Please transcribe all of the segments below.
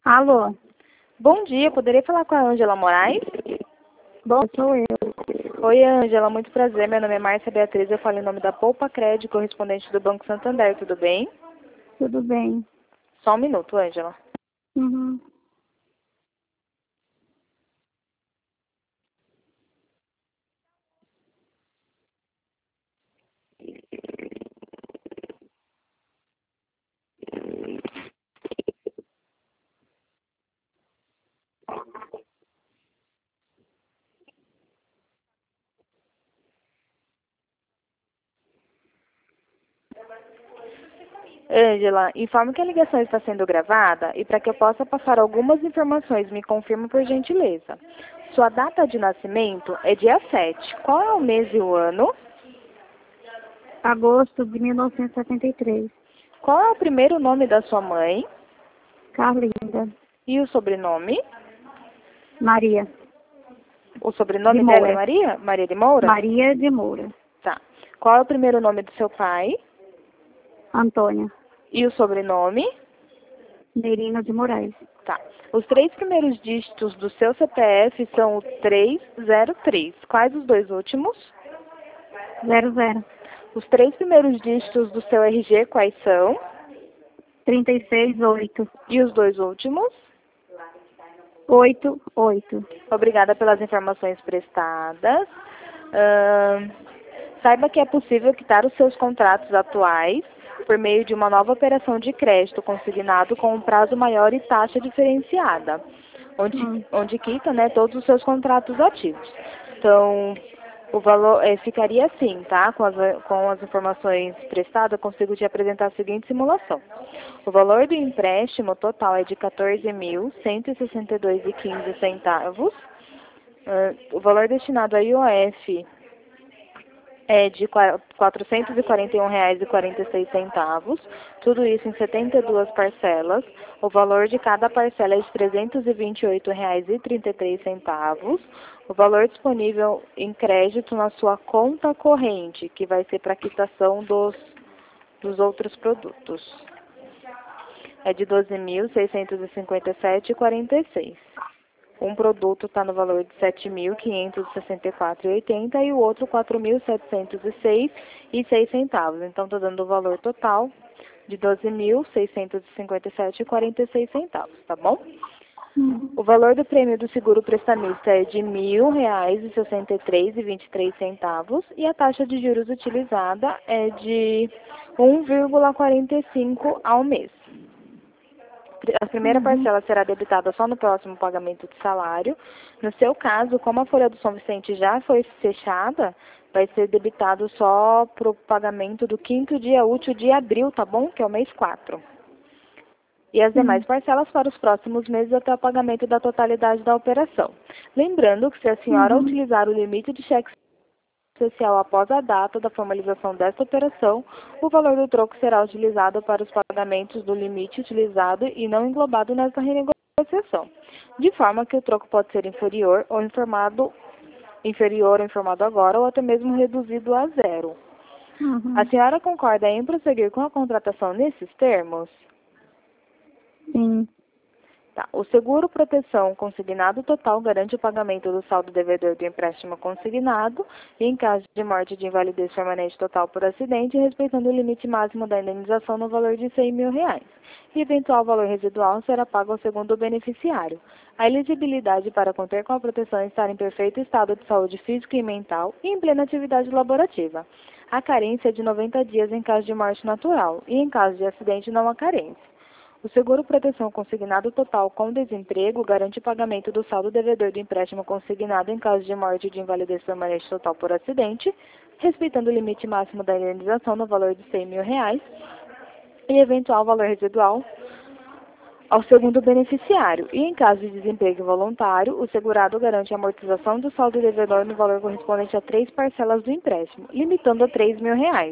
Alô? Bom dia, poderia falar com a Ângela Moraes? Bom, sou eu. Oi, Ângela, muito prazer. Meu nome é Márcia Beatriz, eu falo em nome da Poupa Crédito, correspondente do Banco Santander, tudo bem? Tudo bem? Só um minuto, Ângela. Uhum. Ângela, informo que a ligação está sendo gravada e para que eu possa passar algumas informações, me confirme por gentileza. Sua data de nascimento é dia 7. Qual é o mês e o ano? Agosto de 1973. Qual é o primeiro nome da sua mãe? Carlinda. E o sobrenome? Maria. O De sobrenome dela é Moura. Maria? Maria de Moura? Maria de Moura. Tá. Qual é o primeiro nome do seu pai? Antônia. E o sobrenome? Nerino de Moraes. Tá. Os 3 primeiros dígitos do seu CPF são o 303. Quais os 2 últimos? 00. Os 3 primeiros dígitos do seu RG, quais são? 368. E os 2 últimos? 88. Obrigada pelas informações prestadas. Saiba que é possível quitar os seus contratos atuais por meio de uma nova operação de crédito consignado com um prazo maior e taxa diferenciada, onde quita, né, todos os seus contratos ativos. Então, o valor ficaria assim, tá? Com as informações prestadas, eu consigo te apresentar a seguinte simulação. O valor do empréstimo total é de R$ 14.162,15. O valor destinado a IOF é de R$ 441,46. Tudo isso em 72 parcelas. O valor de cada parcela é de R$ 328,33. O valor disponível em crédito na sua conta corrente, que vai ser para quitação dos outros produtos, é de R$ 12.657,46. Um produto está no valor de R$ 7.564,80 e o outro R$ 4.706,06. Então, está dando o valor total de R$ 12.657,46, tá bom? O valor do prêmio do seguro prestamista é de R$ 1.063,23 e a taxa de juros utilizada é de 1,45 ao mês. A primeira parcela será debitada só no próximo pagamento de salário. No seu caso, como a folha do São Vicente já foi fechada, vai ser debitado só para o pagamento do 5º dia útil de abril, tá bom? Que é o mês 4. E as demais parcelas para os próximos meses até o pagamento da totalidade da operação. Lembrando que se a senhora utilizar o limite de cheque especial após a data da formalização desta operação, o valor do troco será utilizado para os pagamentos do limite utilizado e não englobado nesta renegociação, de forma que o troco pode ser inferior ou informado agora ou até mesmo reduzido a zero. A senhora concorda em prosseguir com a contratação nesses termos? Sim. Tá. O seguro proteção consignado total garante o pagamento do saldo devedor do empréstimo consignado e em caso de morte de invalidez permanente total por acidente, respeitando o limite máximo da indenização no valor de R$ 100.000. E eventual valor residual será pago ao segundo beneficiário. A elegibilidade para conter com a proteção estar em perfeito estado de saúde física e mental e em plena atividade laborativa. A carência é de 90 dias em caso de morte natural e em caso de acidente não há carência. O seguro proteção consignado total com desemprego garante o pagamento do saldo devedor do empréstimo consignado em caso de morte ou de invalidez permanente total por acidente, respeitando o limite máximo da indenização no valor de R$ 100.000 e eventual valor residual ao segundo beneficiário. E em caso de desemprego voluntário, o segurado garante a amortização do saldo devedor no valor correspondente a 3 parcelas do empréstimo, limitando a R$ 3.000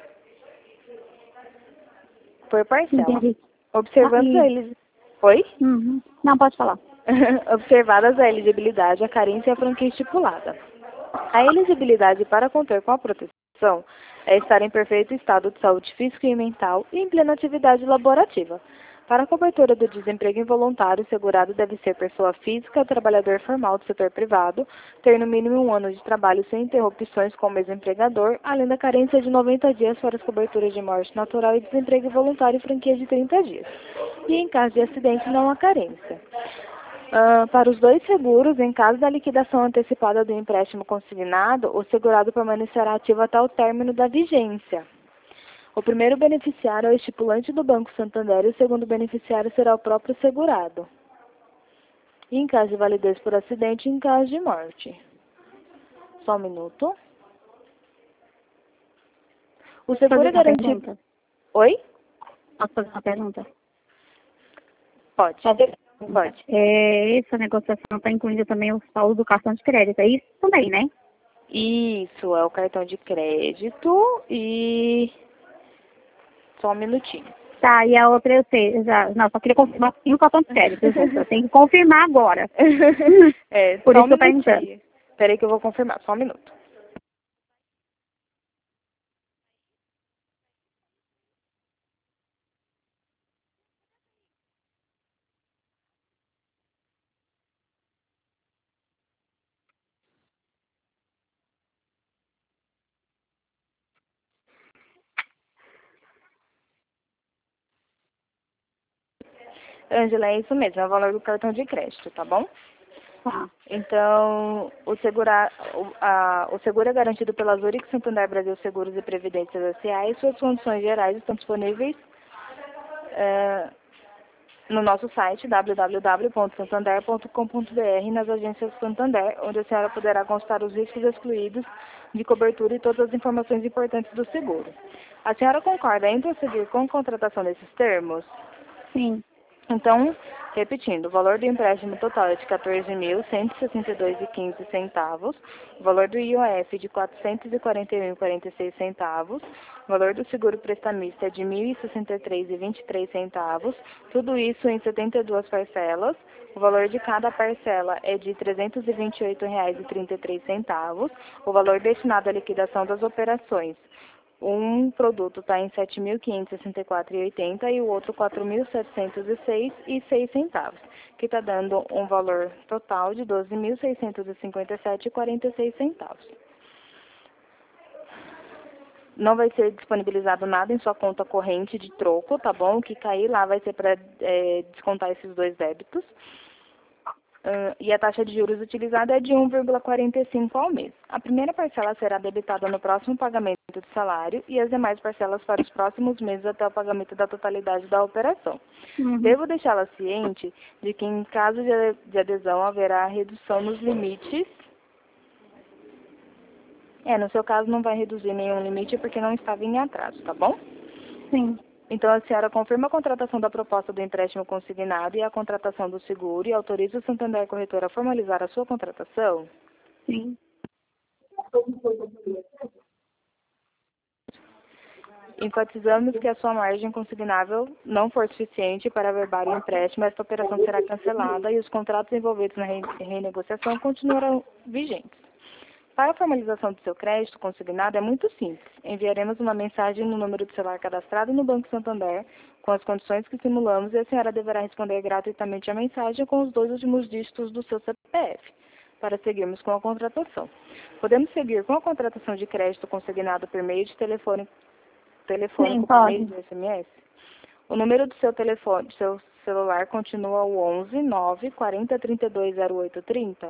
por parcela. Entendi. Observando eles. Oi? Não, pode falar. Observadas a elegibilidade, a carência e a franquia estipulada. A elegibilidade para conter com a proteção é estar em perfeito estado de saúde física e mental e em plena atividade laborativa. Para a cobertura do desemprego involuntário, o segurado deve ser pessoa física, trabalhador formal do setor privado, ter no mínimo 1 ano de trabalho sem interrupções com o mesmo empregador, além da carência de 90 dias para as coberturas de morte natural e desemprego involuntário e franquia de 30 dias. E em caso de acidente, não há carência. Para os dois seguros, em caso da liquidação antecipada do empréstimo consignado, o segurado permanecerá ativo até o término da vigência. O primeiro beneficiário é o estipulante do Banco Santander e o segundo beneficiário será o próprio segurado. E em caso de validez por acidente e em caso de morte. Só um minuto. O Posso seguro fazer é uma garantido... pergunta? Oi? Posso fazer uma pergunta? Pode. Pode. Essa negociação está incluindo também o saldo do cartão de crédito. É isso também, né? Isso, é o cartão de crédito e... Só um minutinho. Tá, e a outra eu sei. Não, só queria confirmar se o cartão de crédito. Eu tenho que confirmar agora. Por Só isso um que eu tô perguntando. minutinho. Peraí que eu vou confirmar, só um minuto. Ângela, é isso mesmo, é o valor do cartão de crédito, tá bom? Tá. Então, o seguro é garantido pela Zurich Santander Brasil Seguros e Previdências S.A. e suas condições gerais estão disponíveis no nosso site www.santander.com.br e nas agências Santander, onde a senhora poderá constar os riscos excluídos de cobertura e todas as informações importantes do seguro. A senhora concorda em prosseguir com a contratação desses termos? Sim. Então, repetindo, o valor do empréstimo total é de R$ 14.162,15, o valor do IOF de R$ 441,46, o valor do seguro prestamista é de R$ 1.063,23, tudo isso em 72 parcelas, o valor de cada parcela é de R$ 328,33, o valor destinado à liquidação das operações. Um produto está em R$ 7.564,80 e o outro R$ 4.706,06, que está dando um valor total de R$ 12.657,46. Não vai ser disponibilizado nada em sua conta corrente de troco, tá bom? O que cair lá vai ser para descontar esses dois débitos. E a taxa de juros utilizada é de 1,45 ao mês. A primeira parcela será debitada no próximo pagamento do salário e as demais parcelas para os próximos meses até o pagamento da totalidade da operação. Uhum. Devo deixá-la ciente de que, em caso de adesão, haverá redução nos limites. No seu caso, não vai reduzir nenhum limite porque não estava em atraso, tá bom? Sim. Então, a senhora confirma a contratação da proposta do empréstimo consignado e a contratação do seguro e autoriza o Santander Corretora a formalizar a sua contratação? Sim. Enfatizamos que a sua margem consignável não for suficiente para averbar o empréstimo, esta operação será cancelada e os contratos envolvidos na renegociação continuarão vigentes. Para a formalização do seu crédito consignado é muito simples. Enviaremos uma mensagem no número de celular cadastrado no Banco Santander com as condições que simulamos e a senhora deverá responder gratuitamente a mensagem com os 2 últimos dígitos do seu CPF para seguirmos com a contratação. Podemos seguir com a contratação de crédito consignado por meio de telefônico Sim, por meio pode. de SMS? O número do seu telefone, do seu celular continua o 11 9 40 32 08 30?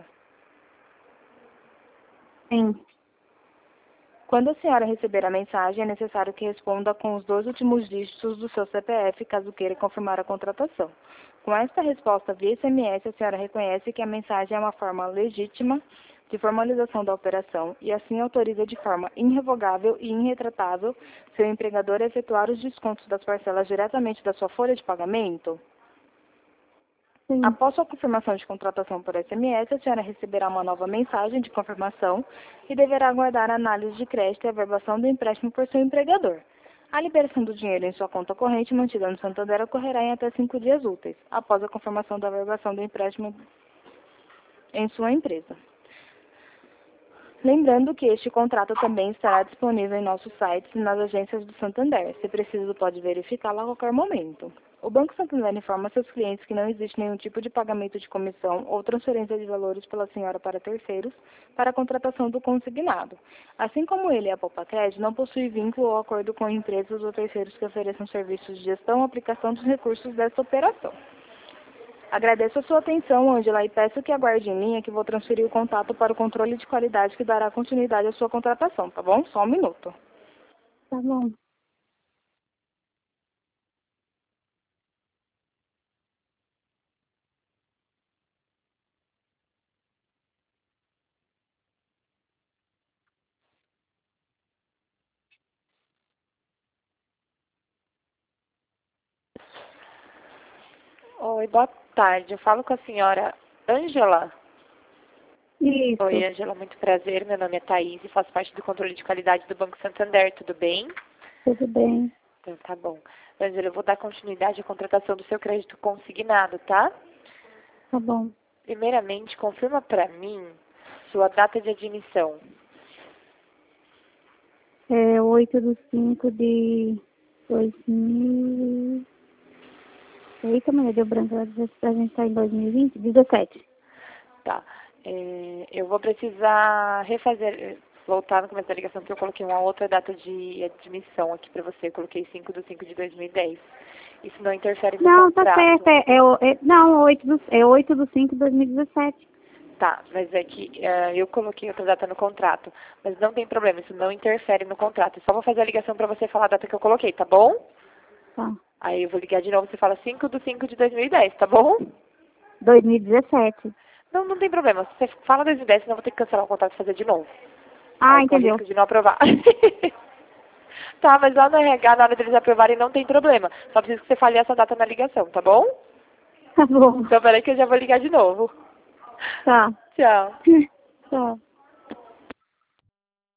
Sim. Quando a senhora receber a mensagem, é necessário que responda com os 2 últimos dígitos do seu CPF, caso queira confirmar a contratação. Com esta resposta via SMS, a senhora reconhece que a mensagem é uma forma legítima de formalização da operação e assim autoriza de forma irrevogável e irretratável seu empregador a efetuar os descontos das parcelas diretamente da sua folha de pagamento? Sim. Após sua confirmação de contratação por SMS, a senhora receberá uma nova mensagem de confirmação e deverá aguardar a análise de crédito e a averbação do empréstimo por seu empregador. A liberação do dinheiro em sua conta corrente mantida no Santander ocorrerá em até 5 dias úteis, após a confirmação da averbação do empréstimo em sua empresa. Lembrando que este contrato também estará disponível em nossos sites e nas agências do Santander. Se preciso, pode verificá-lo a qualquer momento. O Banco Santander informa seus clientes que não existe nenhum tipo de pagamento de comissão ou transferência de valores pela senhora para terceiros para a contratação do consignado. Assim como ele e a Poupa-Cred, não possui vínculo ou acordo com empresas ou terceiros que ofereçam serviços de gestão ou aplicação dos recursos desta operação. Agradeço a sua atenção, Ângela, e peço que aguarde em linha que vou transferir o contato para o controle de qualidade que dará continuidade à sua contratação, tá bom? Só um minuto. Tá bom. Oi, boa tarde. Eu falo com a senhora Ângela. Isso. Oi, Ângela, muito prazer. Meu nome é Thaís e faço parte do controle de qualidade do Banco Santander. Tudo bem? Tudo bem. Então, tá bom. Ângela, eu vou dar continuidade à contratação do seu crédito consignado, tá? Tá bom. Primeiramente, confirma para mim sua data de admissão. É 8/5/2000. Eita, mulher, deu branco. A gente tá em 2020? 17. Tá. Eu vou precisar voltar no começo da ligação, porque eu coloquei uma outra data de admissão aqui para você. Eu coloquei 5/5/2010. Isso não interfere no Não, contrato. tá certo. Não, 8/5/2017. Tá, mas é que eu coloquei outra data no contrato. Mas não tem problema, isso não interfere no contrato. Eu só vou fazer a ligação para você falar a data que eu coloquei, tá bom? Tá. Aí eu vou ligar de novo, você fala 5/5/2010, tá bom? 2017. Não, não tem problema. Se você fala 2010, senão eu vou ter que cancelar o contrato e fazer de novo. Ah, Aí, com entendeu. risco de não aprovar. Tá, mas lá no RH, na hora deles aprovarem, não tem problema. Só preciso que você fale essa data na ligação, tá bom? Tá bom. Então, peraí que eu já vou ligar de novo. Tá. Tchau. Tchau.